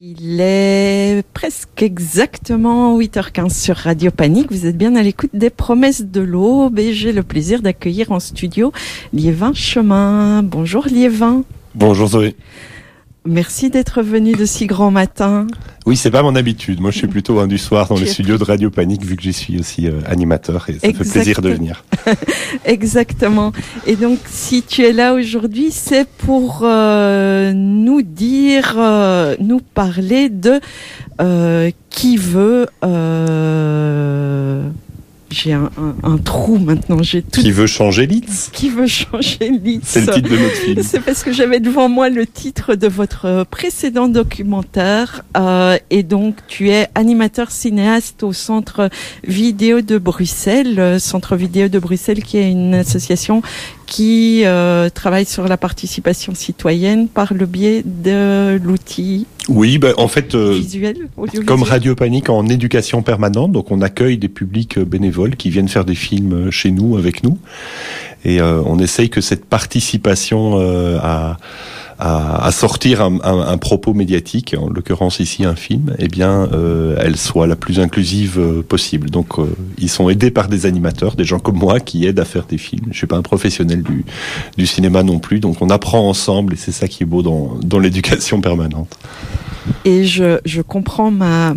Il est presque exactement 8h15 sur Radio Panique. Vous êtes bien à l'écoute des Promesses de l'Aube et j'ai le plaisir d'accueillir en studio Liévin Chemin. Bonjour Liévin. Bonjour Zoé. Merci d'être venu de si grand matin. Oui, c'est pas mon habitude. Moi, je suis plutôt du soir dans les studios de Radio Panique, vu que j'y suis aussi animateur et ça fait plaisir de venir. Exactement. Et donc, si tu es là aujourd'hui, c'est pour nous parler de qui veut. J'ai un trou maintenant. Qui veut changer Leeds ? Qui veut changer Leeds ? C'est le titre de notre film. C'est parce que j'avais devant moi le titre de votre précédent documentaire. Et donc, tu es animateur cinéaste au Centre Vidéo de Bruxelles. Centre Vidéo de Bruxelles qui est une association qui travaille sur la participation citoyenne par le biais de l'outil. Oui, en fait, audiovisuel. Comme Radio Panique en éducation permanente, donc on accueille des publics bénévoles qui viennent faire des films chez nous, avec nous, et on essaye que cette participation à sortir un propos médiatique, en l'occurrence ici un film, elle soit la plus inclusive possible. Donc ils sont aidés par des animateurs, des gens comme moi qui aident à faire des films. Je suis pas un professionnel du cinéma non plus, donc on apprend ensemble et c'est ça qui est beau dans l'éducation permanente. Et je comprends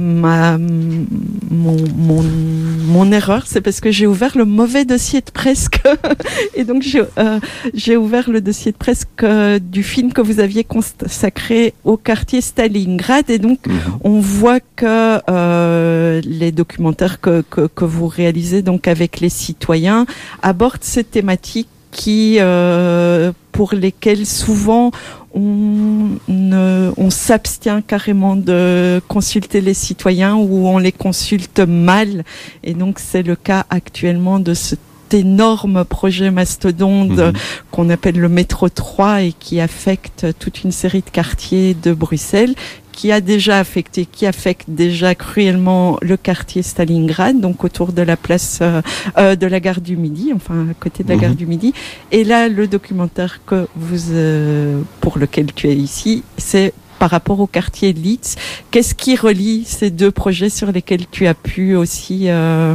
mon erreur, c'est parce que j'ai ouvert le mauvais dossier de presse et donc j'ai ouvert le dossier de presse du film que vous aviez consacré au quartier Stalingrad et donc on voit que les documentaires que vous réalisez donc avec les citoyens abordent ces thématiques qui pour lesquelles souvent on s'abstient carrément de consulter les citoyens ou on les consulte mal. Et donc, c'est le cas actuellement de cet énorme projet mastodonte qu'on appelle le métro 3 et qui affecte toute une série de quartiers de Bruxelles, qui affecte déjà cruellement le quartier Stalingrad, donc autour de la place de la gare du Midi, enfin à côté de la gare du Midi. Et là, le documentaire pour lequel tu es ici, c'est par rapport au quartier Leeds. Qu'est-ce qui relie ces deux projets sur lesquels tu as pu aussi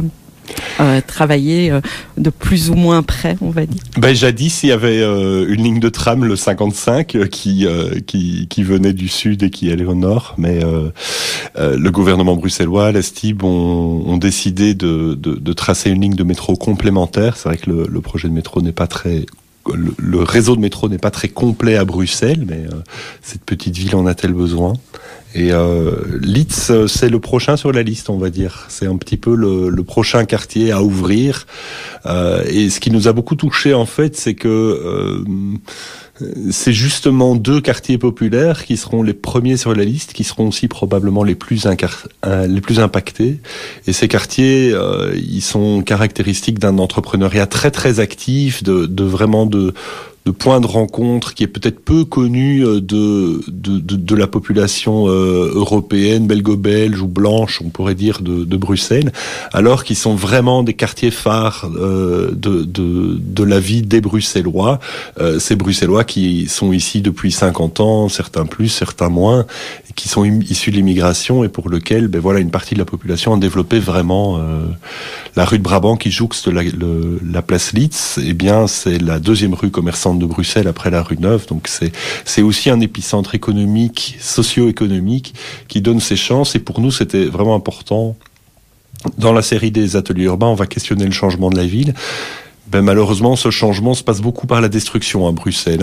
travailler de plus ou moins près, on va dire. Jadis, il y avait une ligne de tram, le 55, qui venait du sud et qui allait au nord, mais le gouvernement bruxellois, la STIB, ont décidé de tracer une ligne de métro complémentaire. C'est vrai que le projet de métro n'est pas très... Le réseau de métro n'est pas très complet à Bruxelles, mais cette petite ville en a-t-elle besoin ? Et Leeds, c'est le prochain sur la liste, on va dire. C'est un petit peu le prochain quartier à ouvrir. Et ce qui nous a beaucoup touché, en fait, c'est que c'est justement deux quartiers populaires qui seront les premiers sur la liste, qui seront aussi probablement les plus impactés. Et ces quartiers, ils sont caractéristiques d'un entrepreneuriat très très actif, de points de rencontre qui est peut-être peu connu de la population européenne, belgo-belge ou blanche, on pourrait dire, de Bruxelles, alors qu'ils sont vraiment des quartiers phares de la vie des Bruxellois. Ces Bruxellois qui sont ici depuis 50 ans, certains plus, certains moins, qui sont issus de l'immigration et pour lequel une partie de la population a développé vraiment la rue de Brabant qui jouxte la place Leeds. C'est la deuxième rue commerçante de Bruxelles après la rue Neuve, donc c'est aussi un épicentre économique, socio-économique qui donne ses chances et pour nous c'était vraiment important. Dans la série des ateliers urbains, on va questionner le changement de la ville. Malheureusement, ce changement se passe beaucoup par la destruction à Bruxelles.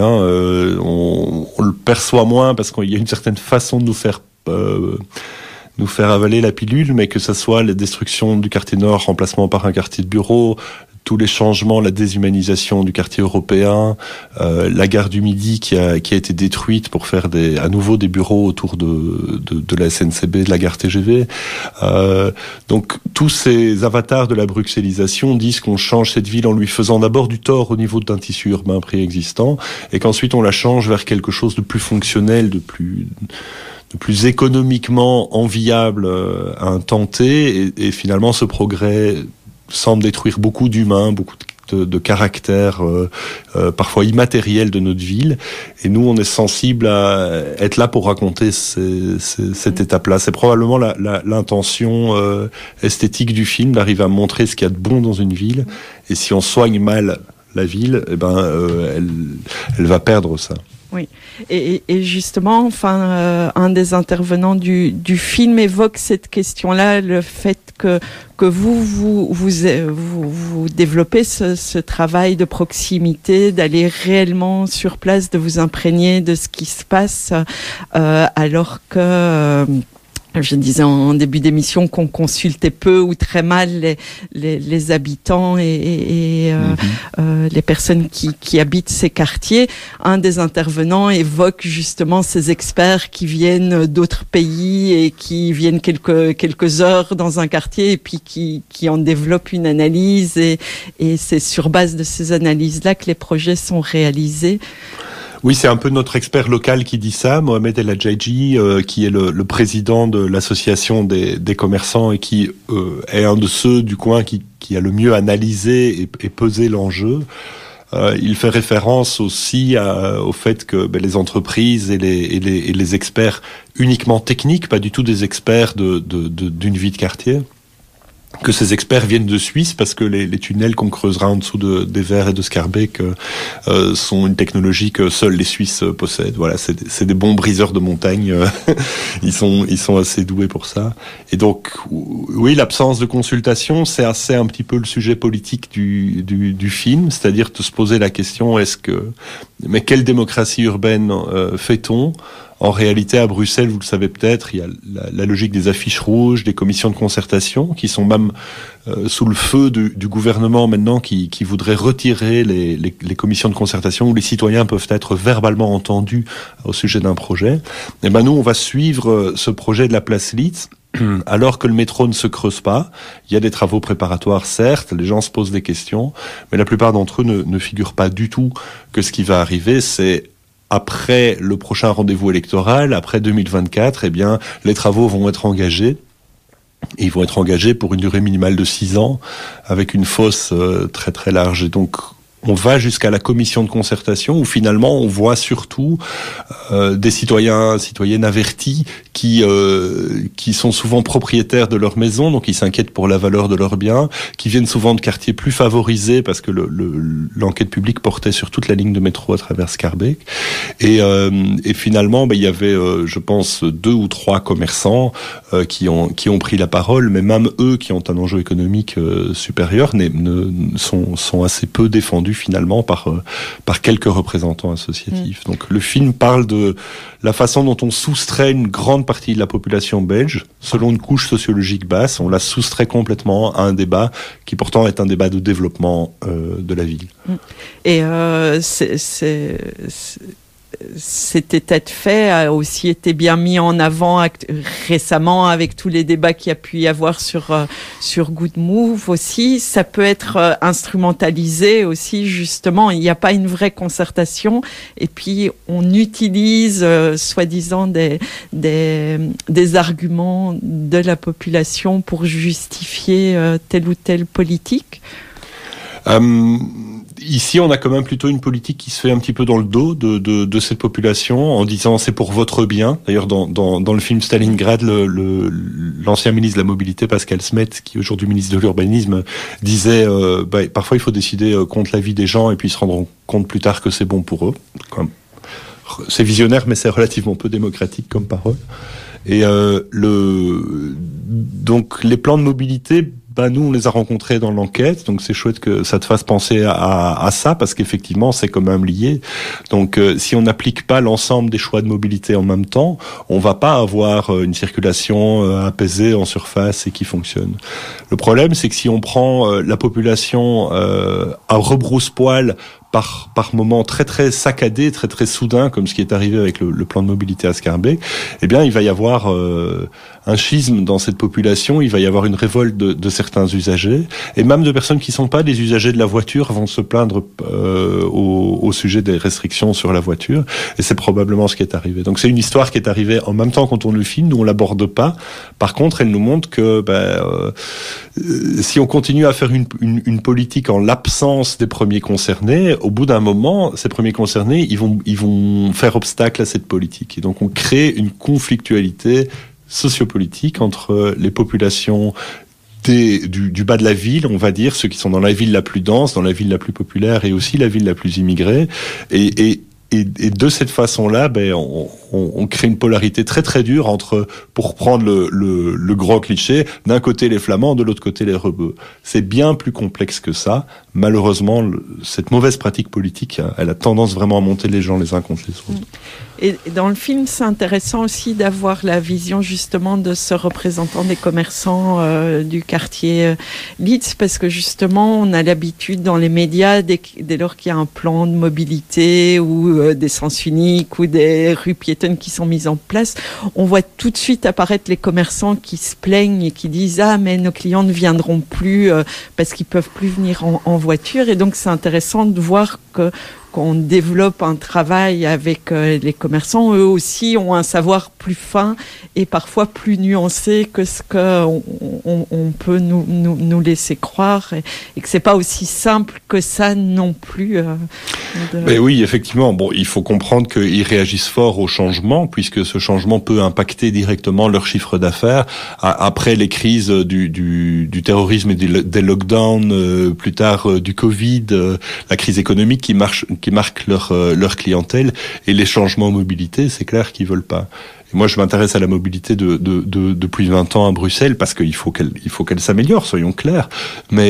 On le perçoit moins parce qu'il y a une certaine façon de nous faire avaler la pilule, mais que ça soit la destruction du quartier nord, remplacement par un quartier de bureau, tous les changements, la déshumanisation du quartier européen, la gare du Midi qui a été détruite pour faire à nouveau des bureaux autour de la SNCB, de la gare TGV. Donc tous ces avatars de la bruxellisation disent qu'on change cette ville en lui faisant d'abord du tort au niveau d'un tissu urbain préexistant et qu'ensuite on la change vers quelque chose de plus fonctionnel, de plus économiquement enviable à un temps T et finalement ce progrès semble détruire beaucoup d'humains, beaucoup de de caractère parfois immatériel de notre ville. Et nous, on est sensible à être là pour raconter cette étape-là. C'est probablement l'intention esthétique du film, d'arriver à montrer ce qu'il y a de bon dans une ville. Et si on soigne mal la ville, elle va perdre ça. Oui, et justement, un des intervenants du film évoque cette question-là, le fait que vous développez ce travail de proximité, d'aller réellement sur place, de vous imprégner de ce qui se passe, alors que je disais en début d'émission qu'on consultait peu ou très mal les habitants et les personnes qui habitent ces quartiers. Un des intervenants évoque justement ces experts qui viennent d'autres pays et qui viennent quelques heures dans un quartier et puis qui en développent une analyse et c'est sur base de ces analyses-là que les projets sont réalisés. Oui, c'est un peu notre expert local qui dit ça, Mohamed El Hadjaji, qui est le président de l'association des commerçants et qui est un de ceux du coin qui a le mieux analysé et pesé l'enjeu. Il fait référence aussi au fait que les entreprises et les experts uniquement techniques, pas du tout des experts d'une vie de quartier, que ces experts viennent de Suisse parce que les tunnels qu'on creusera en dessous des Verts et de Schaerbeek sont une technologie que seuls les Suisses possèdent. Voilà, c'est des bons briseurs de montagne. Ils sont assez doués pour ça. Et donc, oui, l'absence de consultation, c'est assez un petit peu le sujet politique du film, c'est-à-dire de se poser la question mais quelle démocratie urbaine fait-on ? En réalité, à Bruxelles, vous le savez peut-être, il y a la logique des affiches rouges, des commissions de concertation, qui sont même sous le feu du gouvernement maintenant, qui voudrait retirer les commissions de concertation où les citoyens peuvent être verbalement entendus au sujet d'un projet. Et nous, on va suivre ce projet de la place Litz. Alors que le métro ne se creuse pas, il y a des travaux préparatoires, certes, les gens se posent des questions, mais la plupart d'entre eux ne figurent pas du tout que ce qui va arriver, c'est après le prochain rendez-vous électoral, après 2024, les travaux vont être engagés. Et ils vont être engagés pour une durée minimale de 6 ans, avec une fosse très très large. Et donc, on va jusqu'à la commission de concertation où finalement on voit surtout des citoyennes avertis qui sont souvent propriétaires de leur maison, donc ils s'inquiètent pour la valeur de leurs biens, qui viennent souvent de quartiers plus favorisés parce que l'enquête publique portait sur toute la ligne de métro à travers Schaerbeek. Et finalement, il y avait, je pense, 2 ou 3 commerçants qui ont pris la parole, mais même eux qui ont un enjeu économique supérieur sont assez peu défendus finalement par quelques représentants associatifs. Donc le film parle de la façon dont on soustrait une grande partie de la population belge, selon une couche sociologique basse, on la soustrait complètement à un débat qui pourtant est un débat de développement de la ville. Et cet état de fait a aussi été bien mis en avant récemment avec tous les débats qu'il y a pu y avoir sur Good Move aussi. Ça peut être instrumentalisé aussi, justement. Il n'y a pas une vraie concertation et puis on utilise soi-disant des arguments de la population pour justifier telle ou telle politique. Ici, on a quand même plutôt une politique qui se fait un petit peu dans le dos de cette population, en disant c'est pour votre bien. D'ailleurs, dans le film Stalingrad, l'ancien ministre de la Mobilité, Pascal Smet, qui est aujourd'hui ministre de l'Urbanisme, disait parfois il faut décider contre la vie des gens et puis ils se rendront compte plus tard que c'est bon pour eux. C'est visionnaire, mais c'est relativement peu démocratique comme parole. Et donc les plans de mobilité, nous, on les a rencontrés dans l'enquête, donc c'est chouette que ça te fasse penser à ça, parce qu'effectivement, c'est quand même lié. Donc, si on n'applique pas l'ensemble des choix de mobilité en même temps, on va pas avoir une circulation apaisée en surface et qui fonctionne. Le problème, c'est que si on prend la population à rebrousse-poil, par moments très très saccadés, très très soudains, comme ce qui est arrivé avec le plan de mobilité à Schaerbeek, il va y avoir schisme dans cette population, il va y avoir une révolte de certains usagers, et même de personnes qui sont pas des usagers de la voiture vont se plaindre au sujet des restrictions sur la voiture, et c'est probablement ce qui est arrivé. Donc c'est une histoire qui est arrivée en même temps quand on le filme, nous on l'aborde pas. Par contre, elle nous montre que si on continue à faire une politique en l'absence des premiers concernés, au bout d'un moment, ces premiers concernés, ils vont faire obstacle à cette politique. Et donc on crée une conflictualité sociopolitique entre les populations du bas de la ville, on va dire, ceux qui sont dans la ville la plus dense, dans la ville la plus populaire et aussi la ville la plus immigrée. Et de cette façon-là, on crée une polarité très très dure entre, pour prendre le grand cliché, d'un côté les Flamands, de l'autre côté les Rebeux. C'est bien plus complexe que ça. Malheureusement, cette mauvaise pratique politique, elle a tendance vraiment à monter les gens les uns contre les autres. Et dans le film, c'est intéressant aussi d'avoir la vision justement de ce représentant des commerçants du quartier Leeds, parce que justement, on a l'habitude dans les médias, dès lors qu'il y a un plan de mobilité ou des sens uniques ou des rues piétonnes qui sont mises en place, on voit tout de suite apparaître les commerçants qui se plaignent et qui disent « Ah, mais nos clients ne viendront plus parce qu'ils peuvent plus venir en voiture ». Et donc, c'est intéressant de voir qu'on développe un travail avec les commerçants. Eux aussi ont un savoir plus fin et parfois plus nuancé que ce qu'on peut nous laisser croire, et que c'est pas aussi simple que ça non plus. Mais oui, effectivement. Bon, il faut comprendre qu'ils réagissent fort au changement, puisque ce changement peut impacter directement leur chiffre d'affaires. Après les crises du terrorisme et des lockdowns, plus tard du Covid, la crise économique qui marque leur clientèle, et les changements en mobilité, c'est clair qu'ils veulent pas. Et moi, je m'intéresse à la mobilité depuis 20 ans à Bruxelles, parce qu'il faut qu'elle s'améliore, soyons clairs. Mais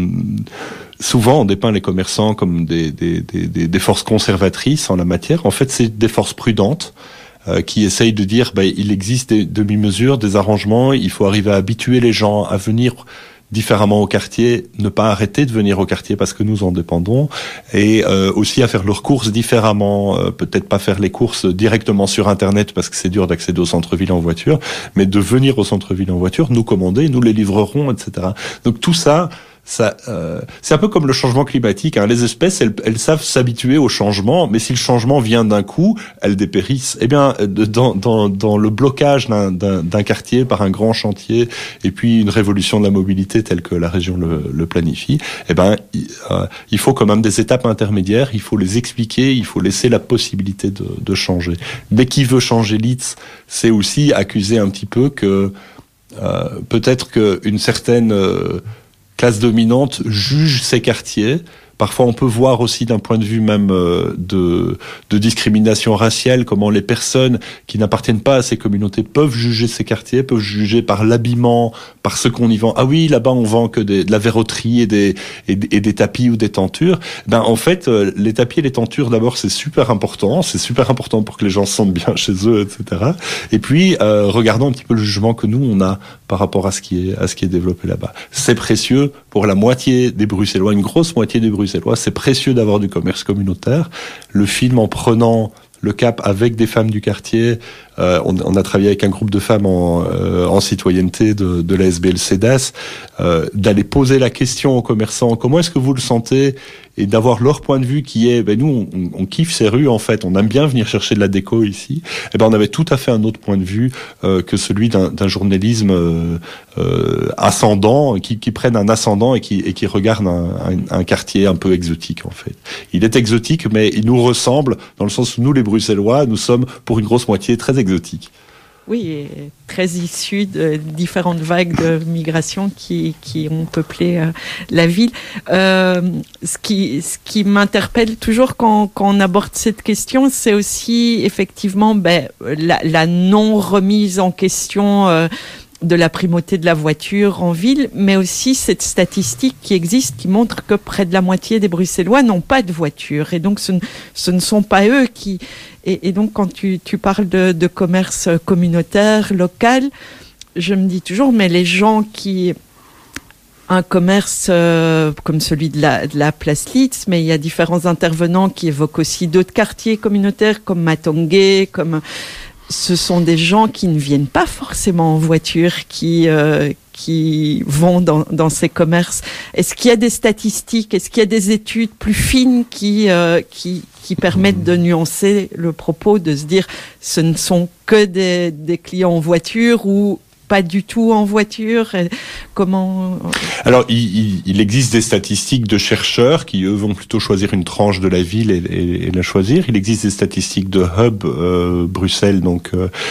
souvent, on dépeint les commerçants comme des forces conservatrices en la matière. En fait, c'est des forces prudentes qui essayent de dire, il existe des demi-mesures, des arrangements, il faut arriver à habituer les gens à venir différemment au quartier, ne pas arrêter de venir au quartier parce que nous en dépendons, et aussi à faire leurs courses différemment, peut-être pas faire les courses directement sur Internet parce que c'est dur d'accéder au centre-ville en voiture, mais de venir au centre-ville en voiture, nous commander, nous les livrerons, etc. Donc tout ça, c'est un peu comme le changement climatique, hein. Les espèces, elles savent s'habituer au changement, mais si le changement vient d'un coup, elles dépérissent. Eh bien, dans le blocage d'un quartier par un grand chantier, et puis une révolution de la mobilité telle que la région le planifie, il faut quand même des étapes intermédiaires, il faut les expliquer, il faut laisser la possibilité de changer. Mais qui veut changer Leeds, c'est aussi accuser un petit peu que peut-être qu'une certaine classe dominante juge ces quartiers. Parfois, on peut voir aussi d'un point de vue même de discrimination raciale, comment les personnes qui n'appartiennent pas à ces communautés peuvent juger ces quartiers, peuvent juger par l'habillement, par ce qu'on y vend. Ah oui, là-bas on vend que de la verroterie et des tapis ou des tentures. En fait, les tapis et les tentures, d'abord, c'est super important pour que les gens se sentent bien chez eux, etc. Et puis, regardons un petit peu le jugement que nous on a par rapport à ce qui est développé là-bas. C'est précieux pour la moitié des Bruxellois, une grosse moitié des Bruxellois. C'est précieux d'avoir du commerce communautaire. Le film, en prenant le cap avec des femmes du quartier, on a travaillé avec un groupe de femmes en citoyenneté de la SBL-CEDAS, d'aller poser la question aux commerçants, comment est-ce que vous le sentez, et d'avoir leur point de vue qui est, nous, on kiffe ces rues, en fait, on aime bien venir chercher de la déco ici. On avait tout à fait un autre point de vue que celui d'un journalisme ascendant, qui prenne un ascendant et qui regarde un quartier un peu exotique, en fait. Il est exotique, mais il nous ressemble, dans le sens où nous, les Bruxellois, nous sommes, pour une grosse moitié, très exotiques. Oui, et très issus de différentes vagues de migration qui ont peuplé la ville. Ce qui m'interpelle toujours quand on aborde cette question, c'est aussi effectivement la non-remise en question de la primauté de la voiture en ville, mais aussi cette statistique qui existe qui montre que près de la moitié des Bruxellois n'ont pas de voiture. Et donc, ce ne sont pas eux qui... Et donc, quand tu parles de commerce communautaire, local, je me dis toujours, mais les gens qui... Un commerce comme celui de la place Leeds, mais il y a différents intervenants qui évoquent aussi d'autres quartiers communautaires comme Matongué, comme... ce sont des gens qui ne viennent pas forcément en voiture, qui vont dans ces commerces. Est-ce qu'il y a des statistiques, est-ce qu'il y a des études plus fines qui permettent de nuancer le propos, de se dire ce ne sont que des clients en voiture ou pas du tout en voiture? Comment... Alors, il existe des statistiques de chercheurs qui, eux, vont plutôt choisir une tranche de la ville et la choisir. Il existe des statistiques de Hub Bruxelles, donc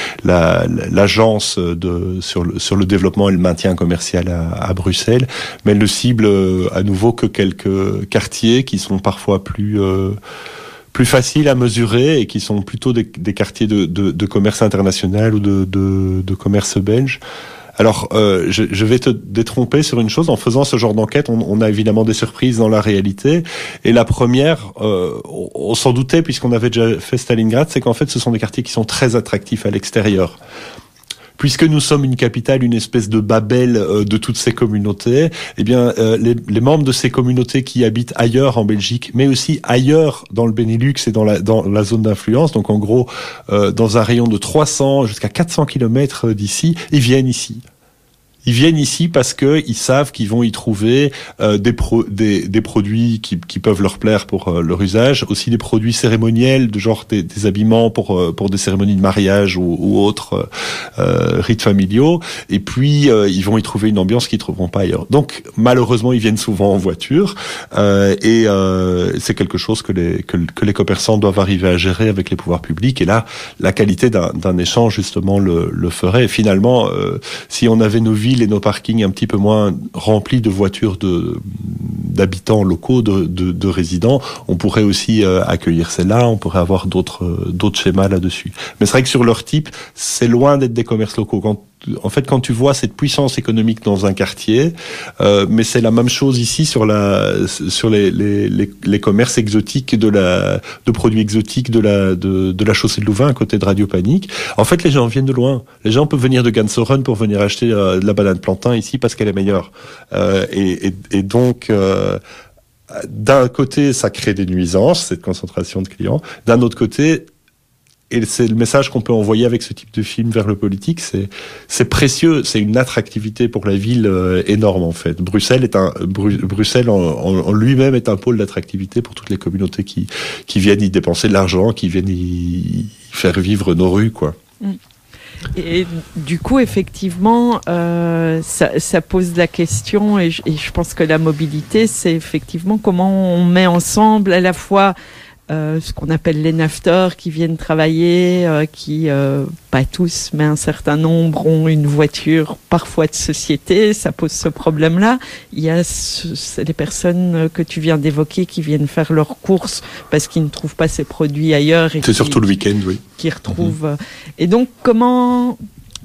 l'agence sur le développement et le maintien commercial à Bruxelles, mais elle ne cible à nouveau que quelques quartiers qui sont parfois plus faciles à mesurer et qui sont plutôt des quartiers de commerce international ou de commerce belge. Alors, je vais te détromper sur une chose. En faisant ce genre d'enquête, on a évidemment des surprises dans la réalité. Et la première, on s'en doutait puisqu'on avait déjà fait Stalingrad, c'est qu'en fait, ce sont des quartiers qui sont très attractifs à l'extérieur. Puisque nous sommes une capitale, une espèce de Babel de toutes ces communautés, eh bien, les membres de ces communautés qui habitent ailleurs en Belgique, mais aussi ailleurs dans le Benelux et dans la zone d'influence, donc en gros, dans un rayon de 300 jusqu'à 400 kilomètres d'ici, ils viennent ici. Ils viennent ici parce que ils savent qu'ils vont y trouver des produits qui peuvent leur plaire pour leur usage, aussi des produits cérémoniels, de genre des habillements pour des cérémonies de mariage ou autres rites familiaux. Et puis ils vont y trouver une ambiance qu'ils trouveront pas ailleurs. Donc malheureusement ils viennent souvent en voiture et c'est quelque chose que les commerçants doivent arriver à gérer avec les pouvoirs publics. Et là, la qualité d'un échange justement le ferait. Et finalement, si on avait nos villes et nos parkings un petit peu moins remplis de voitures d'habitants locaux, de résidents, on pourrait aussi accueillir celles-là, on pourrait avoir d'autres schémas là-dessus. Mais c'est vrai que sur leur type, c'est loin d'être des commerces locaux. Quand tu vois cette puissance économique dans un quartier, mais c'est la même chose ici sur les commerces exotiques de produits exotiques de la chaussée de Louvain à côté de Radio Panique. En fait, les gens viennent de loin. Les gens peuvent venir de Gansoren pour venir acheter de la banane plantain ici parce qu'elle est meilleure. Et donc, d'un côté, ça crée des nuisances, cette concentration de clients. D'un autre côté, et c'est le message qu'on peut envoyer avec ce type de film vers le politique, c'est précieux, c'est une attractivité pour la ville énorme en fait. Bruxelles en lui-même est un pôle d'attractivité pour toutes les communautés qui viennent y dépenser de l'argent, qui viennent y faire vivre nos rues, quoi. Et du coup, effectivement, ça pose la question, et je pense que la mobilité, c'est effectivement comment on met ensemble à la fois ce qu'on appelle les nafteurs qui viennent travailler, qui, pas tous, mais un certain nombre ont une voiture parfois de société, ça pose ce problème-là. Il y a les personnes que tu viens d'évoquer qui viennent faire leurs courses parce qu'ils ne trouvent pas ces produits ailleurs. C'est surtout le week-end, oui. Qui retrouvent. Et donc, comment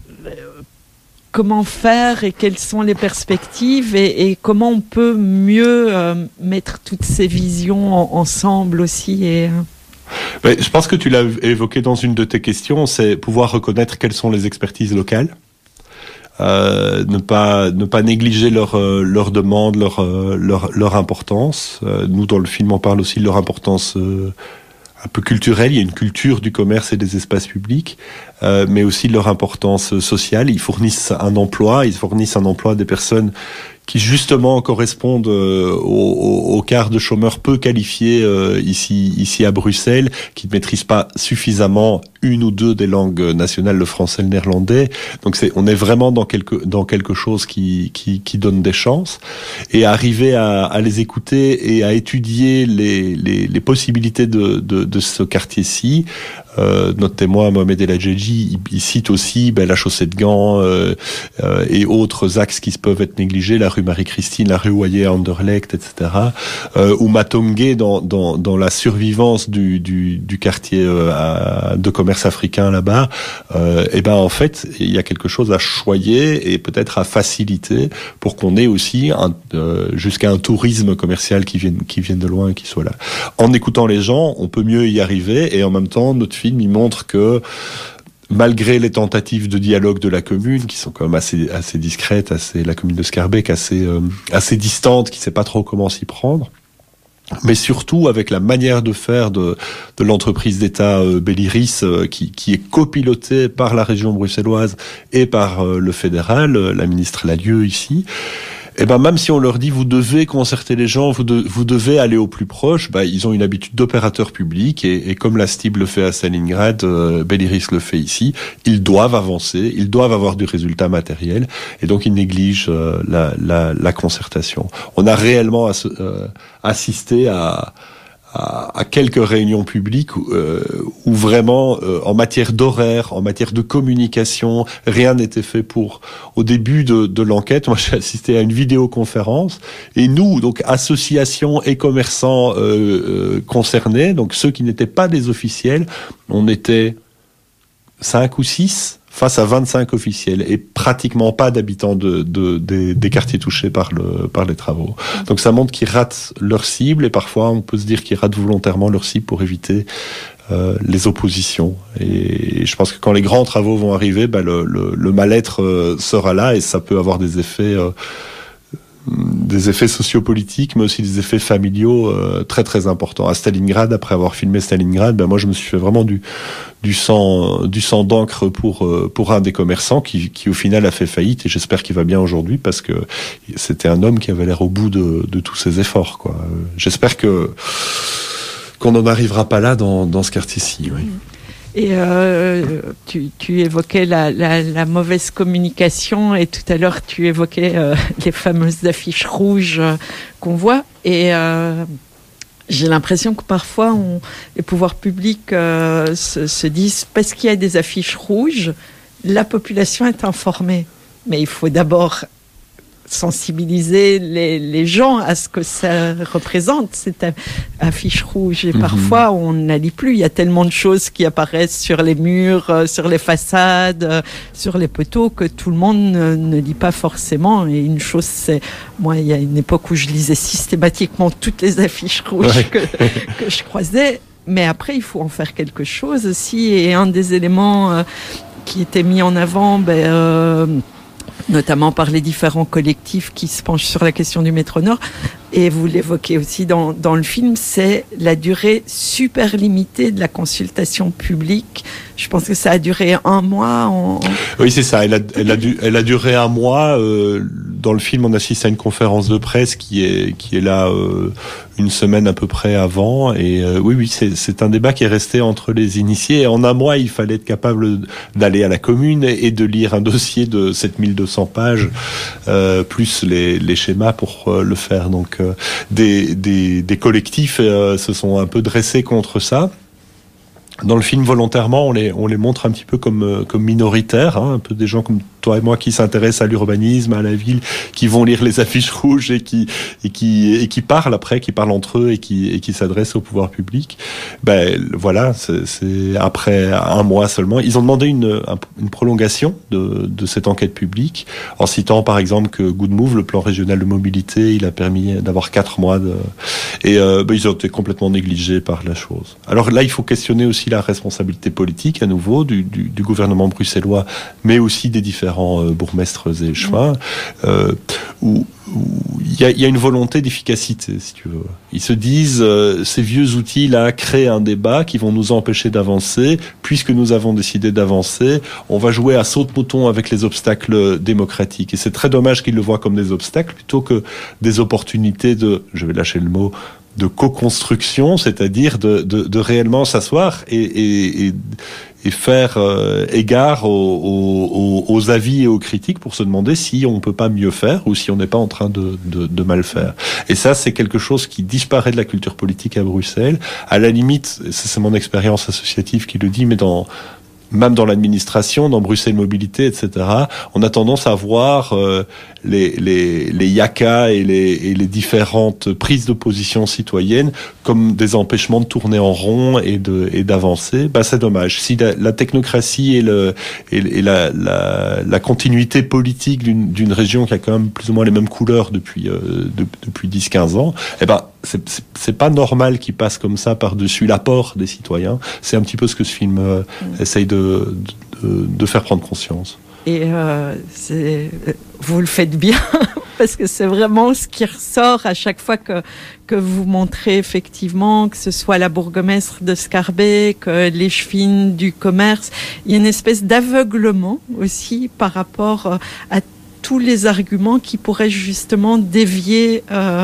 faire et quelles sont les perspectives et comment on peut mieux mettre toutes ces visions ensemble aussi Je pense que tu l'as évoqué dans une de tes questions, c'est pouvoir reconnaître quelles sont les expertises locales, ne pas négliger leur demande, leur importance. Nous dans le film on parle aussi de leur importance un peu culturelle. Il y a une culture du commerce et des espaces publics, mais aussi de leur importance sociale. Ils fournissent un emploi à des personnes qui justement correspondent au quart de chômeurs peu qualifiés ici à Bruxelles, qui ne maîtrisent pas suffisamment une ou deux des langues nationales, le français, le néerlandais. Donc on est vraiment dans quelque chose qui donne des chances. Et arriver à les écouter et à étudier les possibilités de ce quartier-ci. Notre témoin Mohamed El Hadjeji, il cite aussi la chaussée de Gand et autres axes qui peuvent être négligés, la rue Marie-Christine, la rue Oyer, Anderlecht, etc. Ou Matongué dans la survivance du quartier de commerce africain là-bas. Et en fait, il y a quelque chose à choyer et peut-être à faciliter pour qu'on ait aussi jusqu'à un tourisme commercial qui vienne de loin et qui soit là. En écoutant les gens, on peut mieux y arriver et en même temps, notre film il montre que malgré les tentatives de dialogue de la commune, qui sont quand même assez discrètes, la commune de Schaerbeek assez distante, qui sait pas trop comment s'y prendre, mais surtout avec la manière de faire de l'entreprise d'État Belliris, qui est copilotée par la région bruxelloise et par le fédéral, la ministre Lallieu ici. Et ben même si on leur dit vous devez concerter les gens, vous devez aller au plus proche, ils ont une habitude d'opérateur public et comme la STIB le fait à Stalingrad, Belliris le fait ici. Ils doivent avancer, ils doivent avoir du résultat matériel et donc ils négligent la concertation. On a réellement assisté à quelques réunions publiques où vraiment, en matière d'horaire, en matière de communication, rien n'était fait pour. Au début de l'enquête, moi j'ai assisté à une vidéoconférence et nous, donc associations et commerçants concernés, donc ceux qui n'étaient pas des officiels, on était 5 ou 6 face à 25 officiels et pratiquement pas d'habitants des quartiers touchés par les travaux. Donc ça montre qu'ils ratent leur cible et parfois on peut se dire qu'ils ratent volontairement leur cible pour éviter les oppositions. Et je pense que quand les grands travaux vont arriver, le mal-être sera là et ça peut avoir des effets sociopolitiques, mais aussi des effets familiaux très très importants. À Stalingrad, après avoir filmé Stalingrad, moi je me suis fait vraiment du sang d'encre pour un des commerçants qui au final a fait faillite et j'espère qu'il va bien aujourd'hui parce que c'était un homme qui avait l'air au bout de tous ses efforts, quoi. J'espère qu'on n'en arrivera pas là dans ce quartier-ci. Oui. Et tu évoquais la mauvaise communication et tout à l'heure tu évoquais les fameuses affiches rouges qu'on voit et j'ai l'impression que parfois les pouvoirs publics se disent parce qu'il y a des affiches rouges, la population est informée. Mais il faut d'abord sensibiliser les gens à ce que ça représente, cette affiche rouge. Et parfois, on n'a lit plus. Il y a tellement de choses qui apparaissent sur les murs, sur les façades, sur les poteaux, que tout le monde ne lit pas forcément. Et une chose, c'est... Moi, il y a une époque où je lisais systématiquement toutes les affiches rouges que je croisais. Mais après, il faut en faire quelque chose aussi. Et un des éléments qui était mis en avant... notamment par les différents collectifs qui se penchent sur la question du métro Nord. Et vous l'évoquez aussi dans le film, c'est la durée super limitée de la consultation publique. Je pense que ça a duré 1 mois. Oui, c'est ça. Elle a duré 1 mois. Dans le film, on assiste à une conférence de presse qui est là une semaine à peu près avant. Et oui, c'est un débat qui est resté entre les initiés. Et en 1 mois, il fallait être capable d'aller à la commune et de lire un dossier de 7200 pages, plus les schémas pour le faire. Donc, des collectifs se sont un peu dressés contre ça. Dans le film, volontairement, on les montre un petit peu comme minoritaires, un peu des gens comme toi et moi qui s'intéressent à l'urbanisme, à la ville, qui vont lire les affiches rouges et qui parlent après, qui parlent entre eux et qui s'adressent au pouvoir public. Voilà, c'est après 1 mois seulement. Ils ont demandé une prolongation de cette enquête publique, en citant par exemple que Good Move, le plan régional de mobilité, il a permis d'avoir 4 mois ils ont été complètement négligés par la chose. Alors là, il faut questionner aussi la responsabilité politique à nouveau du gouvernement bruxellois, mais aussi des différents bourgmestres et échevins, où il y a une volonté d'efficacité, si tu veux. Ils se disent, ces vieux outils-là créent un débat qui vont nous empêcher d'avancer. Puisque nous avons décidé d'avancer, on va jouer à saute-mouton avec les obstacles démocratiques. Et c'est très dommage qu'ils le voient comme des obstacles plutôt que des opportunités je vais lâcher le mot, de co-construction, c'est-à-dire de réellement s'asseoir et faire égard aux avis et aux critiques pour se demander si on ne peut pas mieux faire ou si on n'est pas en train de mal faire. Et ça, c'est quelque chose qui disparaît de la culture politique à Bruxelles. À la limite, c'est mon expérience associative qui le dit, mais même dans l'administration, dans Bruxelles Mobilité, etc., on a tendance à voir les yaka et les différentes prises de position citoyennes comme des empêchements de tourner en rond et d'avancer. C'est dommage. Si la technocratie et la continuité politique d'une région qui a quand même plus ou moins les mêmes couleurs depuis 10-15 ans, c'est pas normal qu'il passe comme ça par-dessus l'apport des citoyens. C'est un petit peu ce que ce film essaye de faire prendre conscience. Et vous le faites bien. parce que c'est vraiment ce qui ressort à chaque fois que vous montrez effectivement, que ce soit la bourgmestre de Schaerbeek, les chefines du commerce. Il y a une espèce d'aveuglement aussi par rapport à tous les arguments qui pourraient justement dévier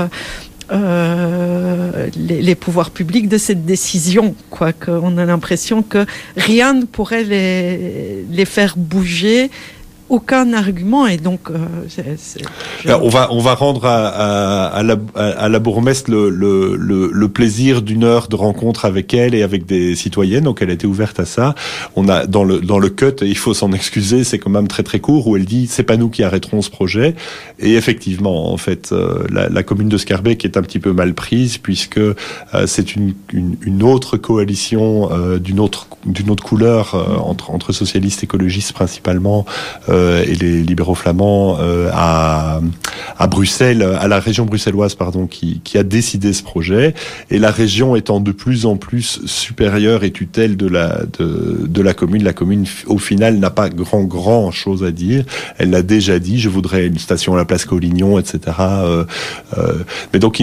les pouvoirs publics de cette décision, quoi. Qu'on a l'impression que rien ne pourrait les faire bouger. Aucun argument, et donc on va rendre à la bourgmestre le plaisir d'une heure de rencontre avec elle et avec des citoyennes. Donc elle a été ouverte à ça. On a dans le cut, et il faut s'en excuser, c'est quand même très très court, où elle dit c'est pas nous qui arrêterons ce projet. Et effectivement, en fait, la commune de Schaerbeek est un petit peu mal prise, puisque c'est une autre coalition d'une autre couleur entre socialistes écologistes principalement. Et les libéraux flamands à Bruxelles, à la région bruxelloise, pardon, qui a décidé ce projet. Et la région étant de plus en plus supérieure et tutelle de la commune, au final n'a pas grand chose à dire. Elle l'a déjà dit. Je voudrais une station à la place Collignon, etc. Mais donc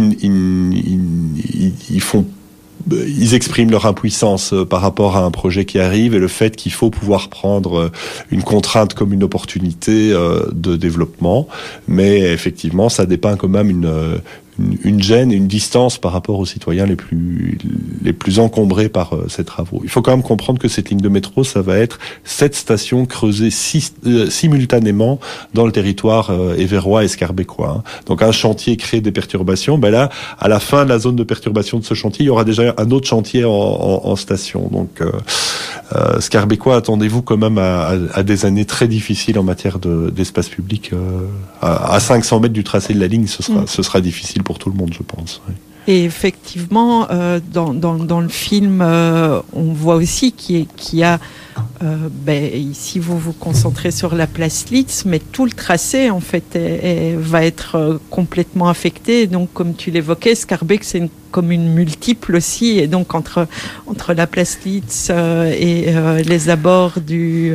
ils expriment leur impuissance par rapport à un projet qui arrive, et le fait qu'il faut pouvoir prendre une contrainte comme une opportunité de développement. Mais effectivement, ça dépeint quand même une gêne et une distance par rapport aux citoyens les plus encombrés par ces travaux. Il faut quand même comprendre que cette ligne de métro, ça va être 7 stations creusées simultanément dans le territoire éverois et schaerbeekois. Hein. Donc un chantier crée des perturbations. Ben là, à la fin de la zone de perturbation de ce chantier, il y aura déjà un autre chantier en station. Donc schaerbeekois, attendez-vous quand même à des années très difficiles en matière d'espace public. À 500 mètres du tracé de la ligne, ce sera difficile pour tout le monde, je pense. Oui. Et effectivement, dans le film, on voit aussi qu'il y a ici vous vous concentrez sur la place Litz, mais tout le tracé en fait va être complètement affecté. Donc, comme tu l'évoquais, Schaerbeek, c'est une commune multiple aussi, et donc entre la place Litz et les abords du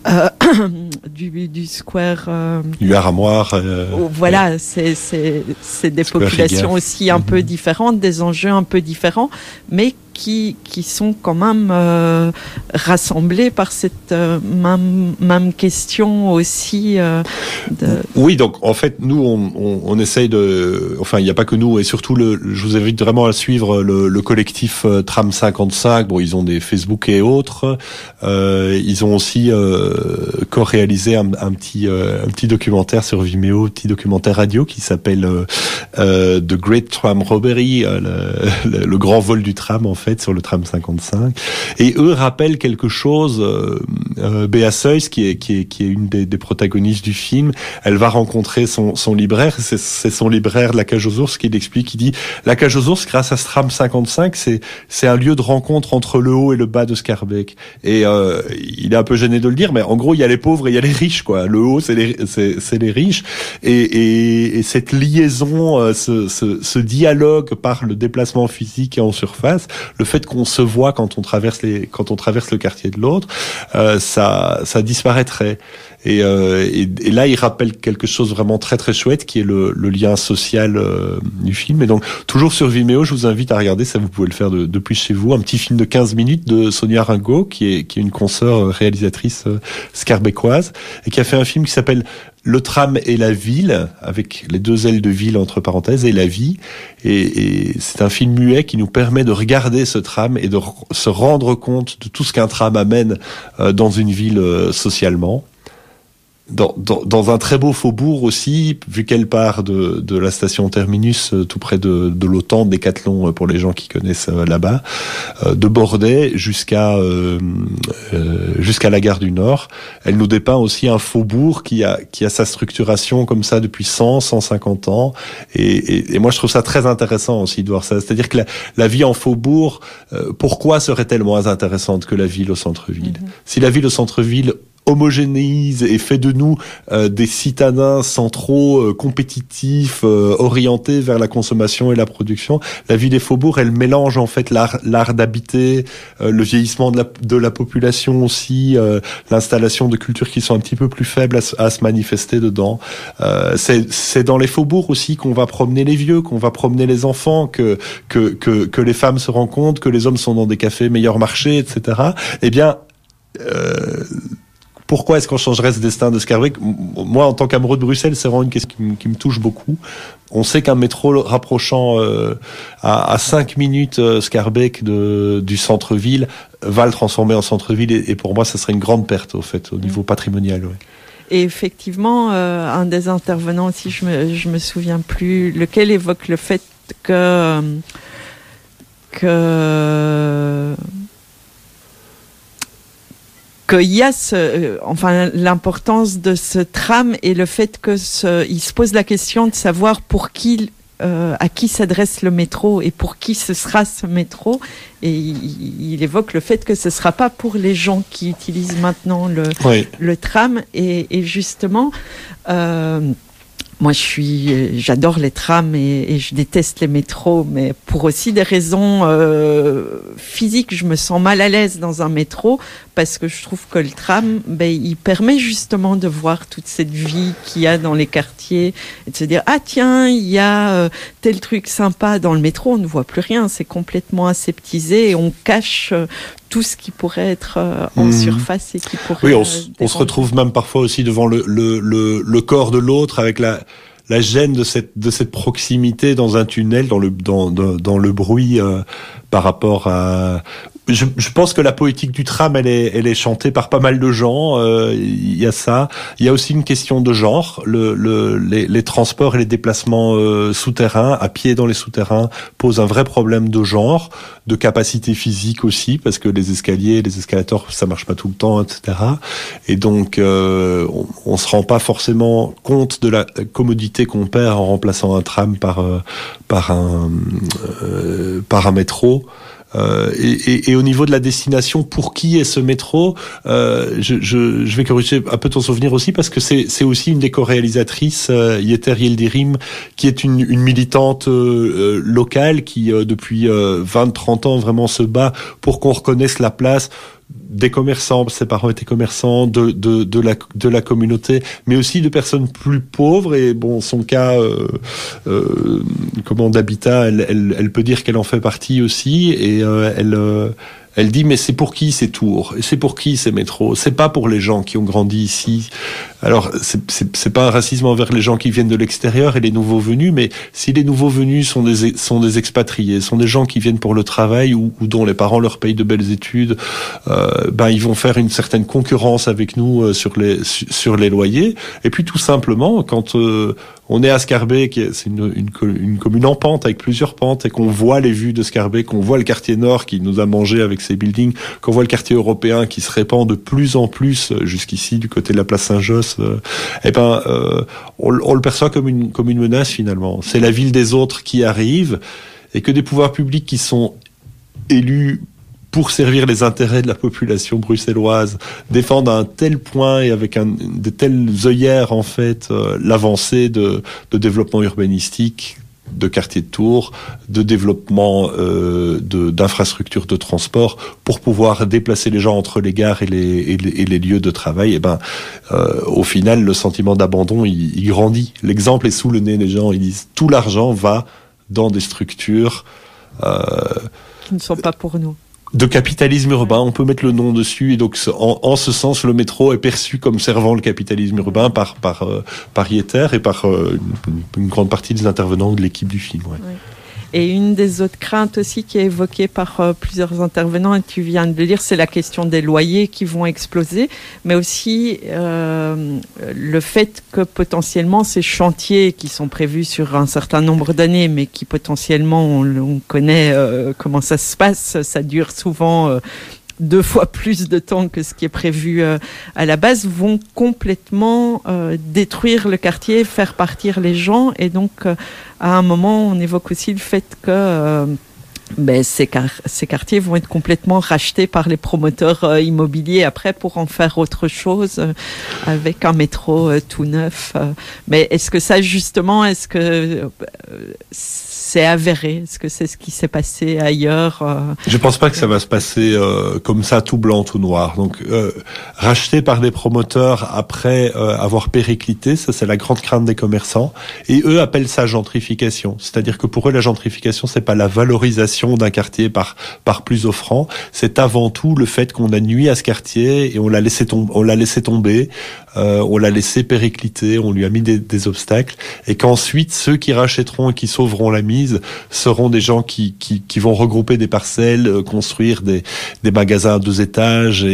square du Aramoir, voilà, c'est des populations aussi un peu différentes, des enjeux un peu différents, mais qui sont quand même rassemblés par cette même question aussi. Oui, donc en fait, nous, on essaye de... Enfin, il n'y a pas que nous, et surtout, je vous invite vraiment à suivre le collectif Tram 55. Bon, ils ont des Facebook et autres. Ils ont aussi co-réalisé un petit documentaire sur Vimeo, petit documentaire radio qui s'appelle The Great Tram Robbery, le grand vol du tram, en fait, sur le tram 55. Et eux rappellent quelque chose. Béa Seuss, qui est une des protagonistes du film, elle va rencontrer son libraire. C'est son libraire de la Cage aux Ours qui l'explique. Il dit, la Cage aux Ours, grâce à ce tram 55, c'est un lieu de rencontre entre le haut et le bas de Schaerbeek. Et il est un peu gêné de le dire, mais en gros, il y a les pauvres et il y a les riches, quoi. Le haut, c'est les riches. Et cette liaison, ce dialogue par le déplacement physique et en surface, le fait qu'on se voit quand on traverse le quartier de l'autre, ça disparaîtrait. Et là, il rappelle quelque chose vraiment très très chouette, qui est le lien social du film. Et donc, toujours sur Vimeo, je vous invite à regarder, ça vous pouvez le faire depuis chez vous, un petit film de 15 minutes de Sonia Ringo, qui est une consoeur réalisatrice schaerbeekoise, et qui a fait un film qui s'appelle Le tram et la ville, avec les 2 L de ville entre parenthèses, et la vie. Et c'est un film muet qui nous permet de regarder ce tram et de se rendre compte de tout ce qu'un tram amène dans une ville socialement. Dans un très beau faubourg aussi, vu qu'elle part de la station Terminus, tout près de l'Autan, Décathlon pour les gens qui connaissent là-bas, de Bordet jusqu'à la gare du Nord. Elle nous dépeint aussi un faubourg qui a sa structuration comme ça depuis 150 ans. Et moi, je trouve ça très intéressant aussi de voir ça. C'est-à-dire que la vie en faubourg, pourquoi serait-elle moins intéressante que la ville au centre-ville ? Si la ville au centre-ville homogénéise et fait de nous des citadins centraux, compétitifs, orientés vers la consommation et la production. La vie des faubourgs, elle mélange en fait l'art d'habiter, le vieillissement de la population aussi, l'installation de cultures qui sont un petit peu plus faibles à se manifester dedans. C'est dans les faubourgs aussi qu'on va promener les vieux, qu'on va promener les enfants, que les femmes se rendent compte que les hommes sont dans des cafés meilleur marché, etc. Eh bien, pourquoi est-ce qu'on changerait ce destin de Schaerbeek ? Moi, en tant qu'amoureux de Bruxelles, c'est vraiment une question qui me touche beaucoup. On sait qu'un métro rapprochant à 5 minutes Schaerbeek du centre-ville va le transformer en centre-ville, et pour moi, ça serait une grande perte, au fait, au niveau patrimonial. Ouais. Et effectivement, un des intervenants aussi, je me souviens plus lequel, évoque le fait que qu'il y a l'importance de ce tram et le fait que il se pose la question de savoir à qui s'adresse le métro et pour qui ce sera ce métro. Et il évoque le fait que ce sera pas pour les gens qui utilisent maintenant le tram. Et justement, moi, j'adore les trams et je déteste les métros, mais pour aussi des raisons physiques, je me sens mal à l'aise dans un métro parce que je trouve que le tram, il permet justement de voir toute cette vie qu'il y a dans les quartiers et de se dire ah tiens, il y a tel truc sympa dans le métro. On ne voit plus rien, c'est complètement aseptisé et on cache tout ce qui pourrait être en surface et qui pourrait. Oui, on se retrouve même parfois aussi devant le corps de l'autre avec la gêne de cette proximité dans un tunnel, dans le bruit par rapport à. Je pense que la poétique du tram, elle est chantée par pas mal de gens. Il y a ça. Il y a aussi une question de genre. Les transports et les déplacements souterrains, à pied dans les souterrains, posent un vrai problème de genre, de capacité physique aussi, parce que les escaliers, les escalators, ça marche pas tout le temps, etc. Et donc, on se rend pas forcément compte de la commodité qu'on perd en remplaçant un tram par un métro. Et au niveau de la destination, pour qui est ce métro, je vais corriger un peu ton souvenir aussi, parce que c'est aussi une des co-réalisatrices, Yeter Yildirim, qui est une militante locale qui depuis 20-30 ans vraiment se bat pour qu'on reconnaisse la place des commerçants, ses parents étaient commerçants, de la communauté, mais aussi de personnes plus pauvres. Et bon, son cas d'habitat, elle peut dire qu'elle en fait partie aussi, et elle dit mais c'est pour qui ces tours, c'est pour qui ces métros, c'est pas pour les gens qui ont grandi ici. Alors c'est pas un racisme envers les gens qui viennent de l'extérieur et les nouveaux venus, mais si les nouveaux venus sont des expatriés, sont des gens qui viennent pour le travail ou dont les parents leur payent de belles études, ils vont faire une certaine concurrence avec nous sur les loyers. Et puis tout simplement, quand on est à Schaerbeek, c'est une commune en pente avec plusieurs pentes, et qu'on voit les vues de Schaerbeek, qu'on voit le quartier nord qui nous a mangé avec ses buildings, qu'on voit le quartier européen qui se répand de plus en plus jusqu'ici du côté de la place Saint-Josse, on le perçoit comme une menace finalement. C'est la ville des autres qui arrive, et que des pouvoirs publics qui sont élus pour servir les intérêts de la population bruxelloise défendent à un tel point et avec de telles œillères en fait l'avancée de développement urbanistique, de quartiers de tours, de développement d'infrastructures de transport pour pouvoir déplacer les gens entre les gares et les lieux de travail. Au final, le sentiment d'abandon il grandit. L'exemple est sous le nez des gens. Ils disent tout l'argent va dans des structures qui ne sont pas pour nous. De capitalisme urbain, on peut mettre le nom dessus, et donc en ce sens, le métro est perçu comme servant le capitalisme urbain par Yeter et par une grande partie des intervenants ou de l'équipe du film. Ouais. Oui. Et une des autres craintes aussi qui est évoquée par plusieurs intervenants, et tu viens de le dire, c'est la question des loyers qui vont exploser, mais aussi le fait que potentiellement ces chantiers qui sont prévus sur un certain nombre d'années, mais qui potentiellement, on connaît comment ça se passe, ça dure souvent 2 fois plus de temps que ce qui est prévu à la base, vont complètement détruire le quartier, faire partir les gens. Et donc, à un moment, on évoque aussi le fait que ces quartiers vont être complètement rachetés par les promoteurs immobiliers après pour en faire autre chose avec un métro tout neuf. Mais est-ce que ça justement, c'est avéré? Est-ce que c'est ce qui s'est passé ailleurs? Je pense pas que ça va se passer comme ça, tout blanc, tout noir. Donc racheté par des promoteurs après avoir périclité, ça c'est la grande crainte des commerçants. Et eux appellent ça gentrification. C'est-à-dire que pour eux, la gentrification, c'est pas la valorisation d'un quartier par plus offrant, c'est avant tout le fait qu'on a nui à ce quartier et on l'a laissé tomber, on l'a laissé péricliter, on lui a mis des obstacles, et qu'ensuite ceux qui rachèteront et qui sauveront la mise seront des gens qui vont regrouper des parcelles, construire des magasins à 2 étages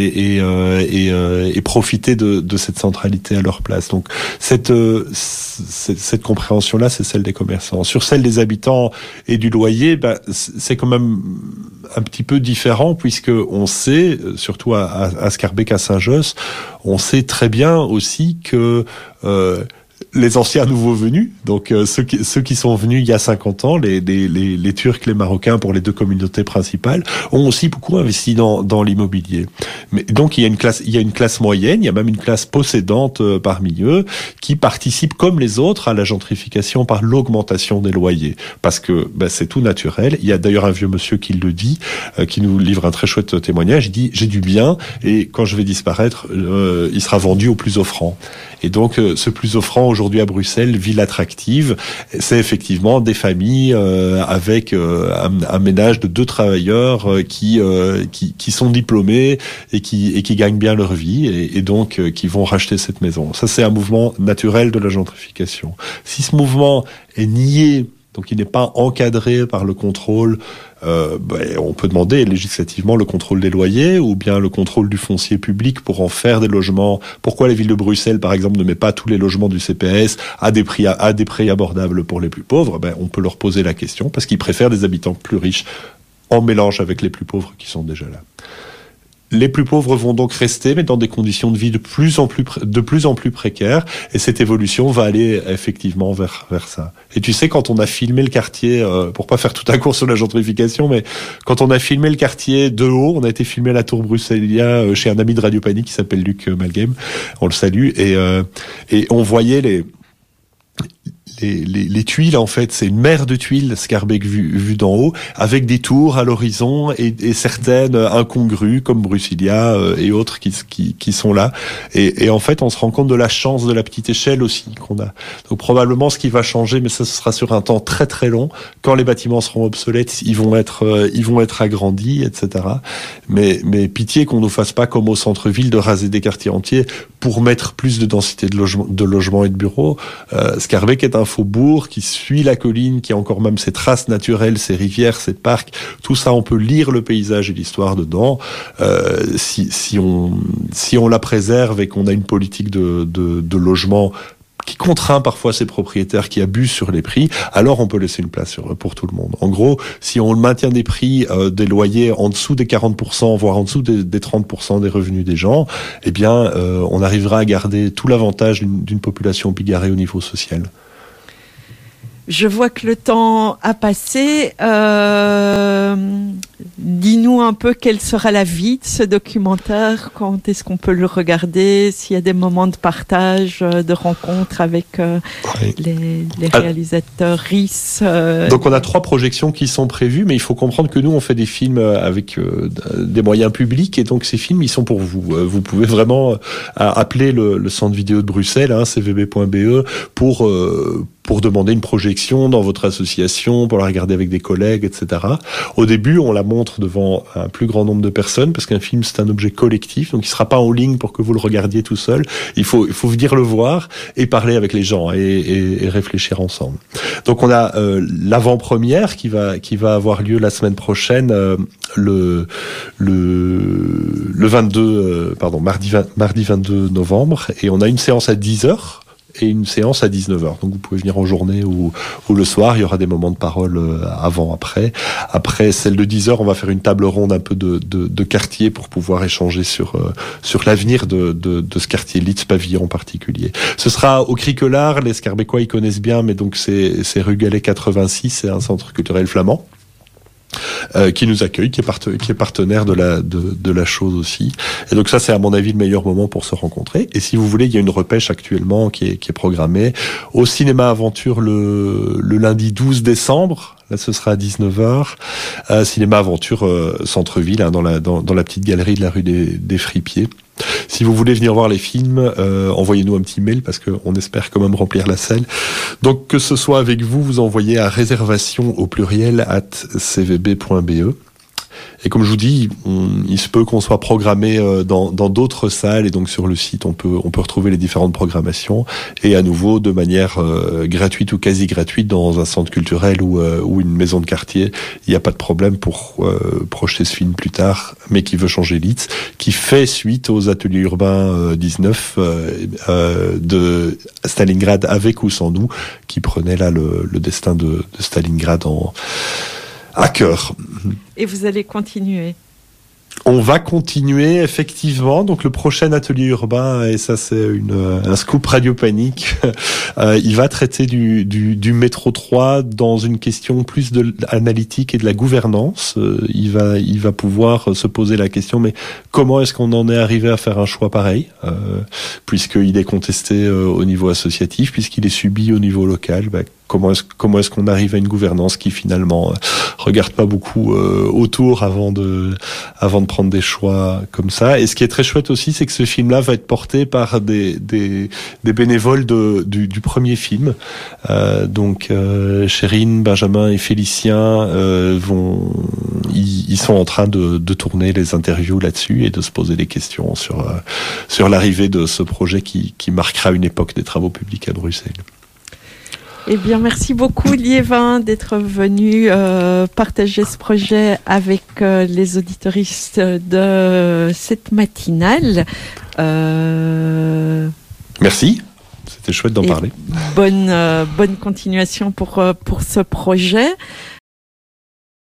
et profiter de cette centralité à leur place. Donc cette compréhension-là, c'est celle des commerçants. Sur celle des habitants et du loyer, c'est quand même un petit peu différent, puisque on sait, surtout à Scarbeck, à Saint-Josse, on sait très bien aussi que les anciens nouveaux venus, donc ceux qui sont venus il y a 50 ans, les Turcs, les Marocains, pour les 2 communautés principales, ont aussi beaucoup investi dans l'immobilier. Mais donc il y a une classe moyenne, il y a même une classe possédante parmi eux qui participe comme les autres à la gentrification par l'augmentation des loyers, parce que c'est tout naturel. Il y a d'ailleurs un vieux monsieur qui le dit, qui nous livre un très chouette témoignage. Il dit: j'ai du bien et quand je vais disparaître, il sera vendu au plus offrant. Et donc ce plus offrant aujourd'hui à Bruxelles, ville attractive, c'est effectivement des familles avec un ménage de 2 travailleurs qui sont diplômés et qui gagnent bien leur vie et donc qui vont racheter cette maison. Ça, c'est un mouvement naturel de la gentrification. Si ce mouvement est nié, donc il n'est pas encadré par le contrôle, on peut demander législativement le contrôle des loyers ou bien le contrôle du foncier public pour en faire des logements. Pourquoi la ville de Bruxelles, par exemple, ne met pas tous les logements du CPS à des prix abordables pour les plus pauvres? On peut leur poser la question, parce qu'ils préfèrent des habitants plus riches en mélange avec les plus pauvres qui sont déjà là. Les plus pauvres vont donc rester, mais dans des conditions de vie de plus en plus précaires, et cette évolution va aller effectivement vers ça. Et tu sais, quand on a filmé le quartier, pour pas faire tout un cours sur la gentrification, mais quand on a filmé le quartier de haut, on a été filmé à la Tour Bruxellia chez un ami de Radio Panique qui s'appelle Luc Malgame, on le salue, et on voyait les tuiles, en fait, c'est une mer de tuiles, Scarbeck vu d'en haut, avec des tours à l'horizon et certaines incongrues comme Brusilia et autres qui sont là. Et en fait, on se rend compte de la chance de la petite échelle aussi qu'on a. Donc probablement, ce qui va changer, mais ça ce sera sur un temps très très long. Quand les bâtiments seront obsolètes, ils vont être agrandis, etc. Mais pitié qu'on nous fasse pas comme au centre-ville de raser des quartiers entiers pour mettre plus de densité de logements et de bureaux. Scarbeck est un faubourg qui suit la colline, qui a encore même ses traces naturelles, ses rivières, ses parcs. Tout ça, on peut lire le paysage et l'histoire dedans. Si on la préserve et qu'on a une politique de logement qui contraint parfois ses propriétaires qui abusent sur les prix, alors on peut laisser une place pour tout le monde. En gros, si on maintient des prix des loyers en dessous des 40%, voire en dessous des 30% des revenus des gens, eh bien, on arrivera à garder tout l'avantage d'une population bigarrée au niveau social. Je vois que le temps a passé. Dis-nous un peu quelle sera la vie de ce documentaire. Quand est-ce qu'on peut le regarder? S'il y a des moments de partage, de rencontres avec les réalisateurs RIS. Donc on a 3 projections qui sont prévues, mais il faut comprendre que nous on fait des films avec des moyens publics, et donc ces films ils sont pour vous. Vous pouvez vraiment appeler le centre vidéo de Bruxelles, cvb.be, pour demander une projection dans votre association, pour la regarder avec des collègues, etc. Au début, on la montre devant un plus grand nombre de personnes, parce qu'un film, c'est un objet collectif, donc il ne sera pas en ligne pour que vous le regardiez tout seul. Il faut venir le voir et parler avec les gens et réfléchir ensemble. Donc on a l'avant-première qui va avoir lieu la semaine prochaine, mardi 22 novembre, et on a une séance à 10h. Et une séance à 19h. Donc vous pouvez venir en journée ou le soir. Il y aura des moments de parole avant, après. Après celle de 10h, on va faire une table ronde un peu de quartier pour pouvoir échanger sur l'avenir de ce quartier Litz Pavillon en particulier. Ce sera au Criquelard. Les Scarbecquois, ils connaissent bien, mais donc c'est rue Gallet 86, c'est un centre culturel flamand. qui nous accueille, qui est partenaire de la chose aussi. Et donc ça, c'est à mon avis le meilleur moment pour se rencontrer. Et si vous voulez, il y a une repêche actuellement qui est programmée au Cinéma Aventure le lundi 12 décembre. Là, ce sera à 19h. Cinéma Aventure centre-ville, dans la petite galerie de la rue des Fripiers. Si vous voulez venir voir les films, envoyez-nous un petit mail parce qu'on espère quand même remplir la salle. Donc que ce soit avec vous, vous envoyez à réservation au pluriel @cvb.be. Et comme je vous dis, il se peut qu'on soit programmé dans d'autres salles, et donc sur le site on peut retrouver les différentes programmations, et à nouveau de manière gratuite ou quasi gratuite dans un centre culturel ou une maison de quartier. Il n'y a pas de problème pour projeter ce film plus tard, mais qui veut changer l'ITS, qui fait suite aux ateliers urbains 19 de Stalingrad, avec ou sans nous, qui prenait là le destin de Stalingrad à cœur. Et vous allez continuer? On va continuer, effectivement. Donc le prochain atelier urbain, et ça c'est un scoop Radio Panique, il va traiter du métro 3 dans une question plus de l'analytique et de la gouvernance. Il va pouvoir se poser la question, mais comment est-ce qu'on en est arrivé à faire un choix pareil, puisqu'il est contesté au niveau associatif, puisqu'il est subi au niveau local. Comment est-ce qu'on arrive à une gouvernance qui finalement regarde pas beaucoup autour avant de prendre des choix comme ça. Et ce qui est très chouette aussi, c'est que ce film-là va être porté par des bénévoles du premier film. Donc Chérine, Benjamin et Félicien ils sont en train de tourner les interviews là-dessus et de se poser des questions sur l'arrivée de ce projet qui marquera une époque des travaux publics à Bruxelles. Eh bien, merci beaucoup, Liévin, d'être venu partager ce projet avec les auditoristes de cette matinale. Merci, c'était chouette d'en parler. Bonne continuation pour ce projet.